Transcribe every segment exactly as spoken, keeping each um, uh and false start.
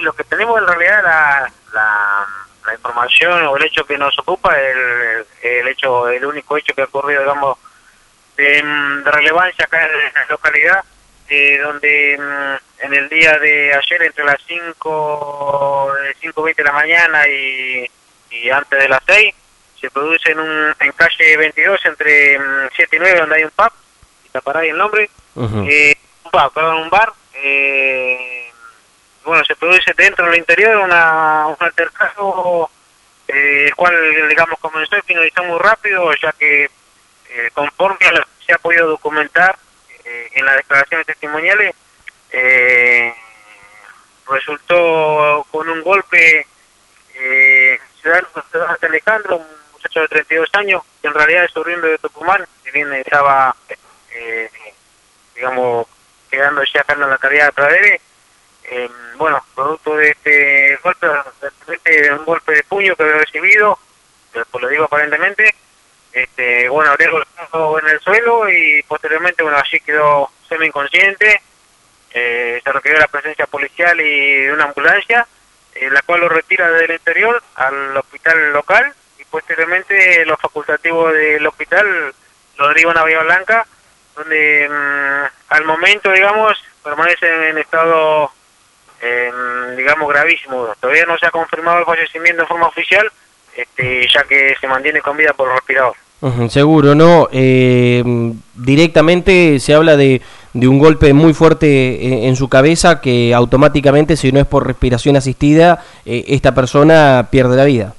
lo que tenemos en realidad la, la, la información o el hecho que nos ocupa, el, el hecho, el único hecho que ha ocurrido, digamos, de, de relevancia acá en la localidad, eh, donde en el día de ayer entre las cinco veinte de la mañana y, y antes de las seis, se produce en, un, en calle veintidós entre siete y nueve, donde hay un pub, y tapará ahí el nombre, uh-huh. eh, un pub, perdón, un bar, eh, bueno, se produce dentro del interior una, un altercado, eh, el cual, digamos, comenzó y finalizó muy rápido, ya que eh, conforme a lo que se ha podido documentar eh, en las declaraciones testimoniales, eh, resultó con un golpe eh, ciudadano de Alejandro, un muchacho de treinta y dos años, que en realidad es oriundo de Tucumán, que bien estaba, eh, digamos, quedando ya acá en la localidad de Pradere. Eh, bueno, producto de este golpe, de un golpe de puño que había recibido, pues lo digo aparentemente, este, bueno, habría golpeado en el suelo y posteriormente, bueno, allí quedó semi inconsciente. Eh, se requirió la presencia policial y de una ambulancia, eh, la cual lo retira del interior al hospital local y posteriormente los facultativos del hospital lo derivan a Bahía Blanca, donde mmm, al momento, digamos, permanece en estado, eh, digamos, gravísimo. Todavía no se ha confirmado el fallecimiento en forma oficial, este, ya que se mantiene con vida por respirador. Uh-huh, seguro, ¿no? Eh, directamente se habla de, de un golpe muy fuerte en, en su cabeza que automáticamente, si no es por respiración asistida, eh, esta persona pierde la vida.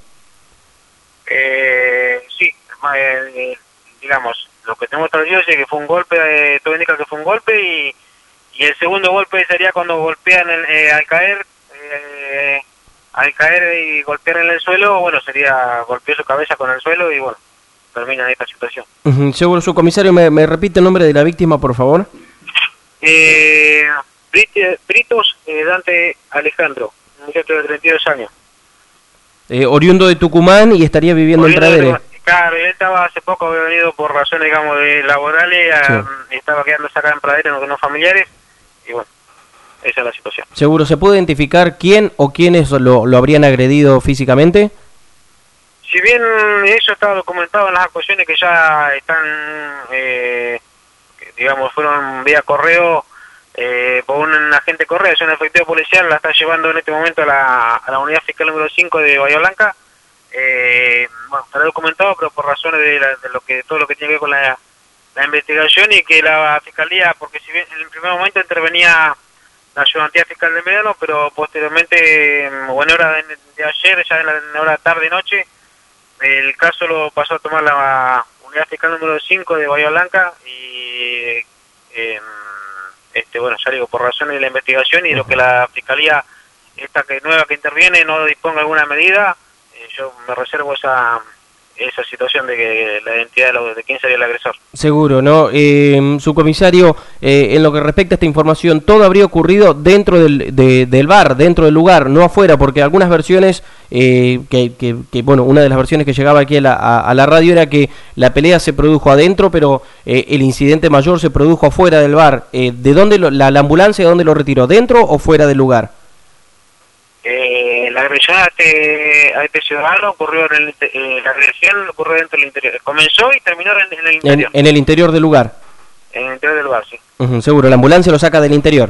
Eh, sí, eh, digamos, lo que tenemos traducido es que fue un golpe, eh, todo indica que fue un golpe y, y el segundo golpe sería cuando golpean el, eh, al caer, eh, al caer y golpear en el suelo, bueno, sería golpeó su cabeza con el suelo y bueno, termina en esta situación. Uh-huh. Seguro, su comisario, ¿me, me repite el nombre de la víctima, por favor? Eh, Brit- Britos eh, Dante Alejandro, un muchacho de treinta y dos años. Eh, oriundo de Tucumán y estaría viviendo oriundo en Pradere. Claro, él estaba hace poco, había venido por razones, digamos, de laborales, sí. a, estaba quedándose acá en Pradere con unos familiares, y bueno, esa es la situación. Seguro, ¿se puede identificar quién o quiénes lo, lo habrían agredido físicamente? Si bien eso está documentado en las acusaciones que ya están, eh, que, digamos, fueron vía correo, eh, por un agente correo, es un efectivo policial, la está llevando en este momento a la, a la unidad fiscal número cinco de Bahía Blanca. Eh, bueno, estará documentado, pero por razones de, la, de lo que todo lo que tiene que ver con la, la investigación y que la fiscalía, porque si bien en el primer momento intervenía la ayudantía fiscal de Mediano, pero posteriormente, bueno, hora de, de ayer, ya en la, en hora tarde-noche, el caso lo pasó a tomar la unidad fiscal número cinco de Bahía Blanca y eh, este bueno, ya digo, por razones de la investigación y lo que la fiscalía esta que nueva que interviene no disponga alguna medida, eh, yo me reservo esa esa situación de que la identidad de, lo, de quién sería el agresor. Seguro, ¿no? Eh, subcomisario, eh, en lo que respecta a esta información, todo habría ocurrido dentro del, de, del bar, dentro del lugar, no afuera, porque algunas versiones, eh, que, que, que, bueno, una de las versiones que llegaba aquí a la, a, a la radio era que la pelea se produjo adentro, pero eh, el incidente mayor se produjo afuera del bar. Eh, ¿De dónde lo, la, la ambulancia, de dónde lo retiró? ¿Dentro o fuera del lugar? Eh, la agresión a este, a este ciudadano ocurrió en el, eh, la agresión ocurrió dentro del interior. Comenzó y terminó en, en el interior. En, en el interior del lugar. En el interior del lugar, sí. Uh-huh, seguro, la ambulancia lo saca del interior.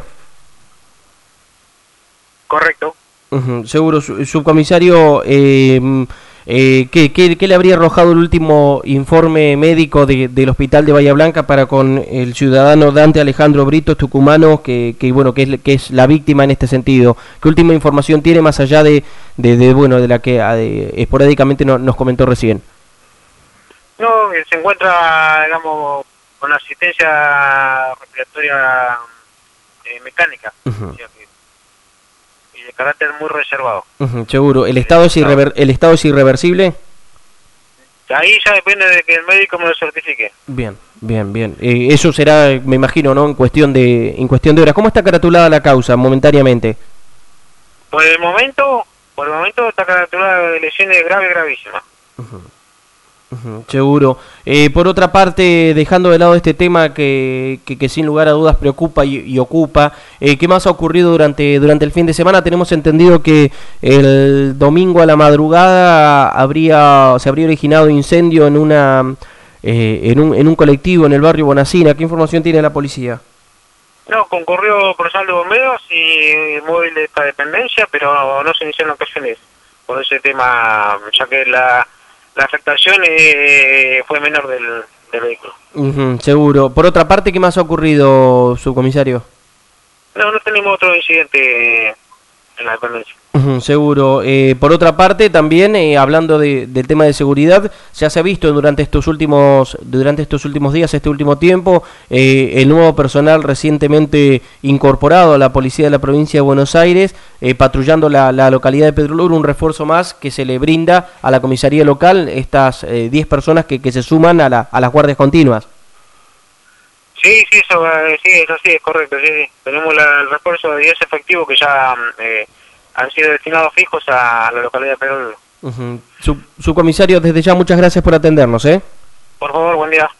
Correcto. Uh-huh, seguro, su, subcomisario, eh, eh, ¿qué, qué, ¿qué le habría arrojado el último informe médico de, del hospital de Bahía Blanca para con el ciudadano Dante Alejandro Britos, tucumano, que, que bueno, que es, que es la víctima en este sentido? ¿Qué última información tiene más allá de, de, de bueno, de la que de, esporádicamente no, nos comentó recién? No, se encuentra, digamos, con asistencia respiratoria eh, mecánica. Uh-huh. O sea que, de carácter muy reservado. Uh-huh, seguro. ¿El estado es irrever el estado es irreversible? Ahí ya depende de que el médico me lo certifique. Bien, bien, bien. Eh, eso será, me imagino, ¿no? En cuestión de en cuestión de horas. ¿Cómo está caratulada la causa momentáneamente? Por el momento, por el momento está caratulada de lesiones graves, gravísimas. Uh-huh. Ujú, seguro. Eh, por otra parte, dejando de lado este tema que, que, que sin lugar a dudas preocupa y, y ocupa, eh, ¿qué más ha ocurrido durante, durante el fin de semana? Tenemos entendido que el domingo a la madrugada habría se habría originado incendio en una eh, en, un, en un colectivo en el barrio Bonacina. ¿Qué información tiene la policía? No, concurrió personal de bomberos y móvil de esta dependencia, pero no se iniciaron ocasiones por ese tema, ya que la, la afectación eh, fue menor del, del vehículo. Uh-huh, seguro. Por otra parte, ¿qué más ha ocurrido, subcomisario? No, no tenemos otro incidente en la dependencia. Uh-huh, seguro. Eh, por otra parte, también eh, hablando de, del tema de seguridad, ya se ha visto durante estos últimos durante estos últimos días, este último tiempo, eh, el nuevo personal recientemente incorporado a la policía de la provincia de Buenos Aires, eh, patrullando la, la localidad de Pedro Luro, un refuerzo más que se le brinda a la comisaría local, estas eh, diez personas que, que se suman a, la, a las guardias continuas. Sí, sí, eso, eh, sí, eso sí, es correcto, sí, sí. Tenemos la, el refuerzo de diez efectivos que ya eh, han sido destinados fijos a la localidad de Pedro Luro. Uh-huh. Su, subcomisario, desde ya muchas gracias por atendernos, ¿eh? Por favor, buen día.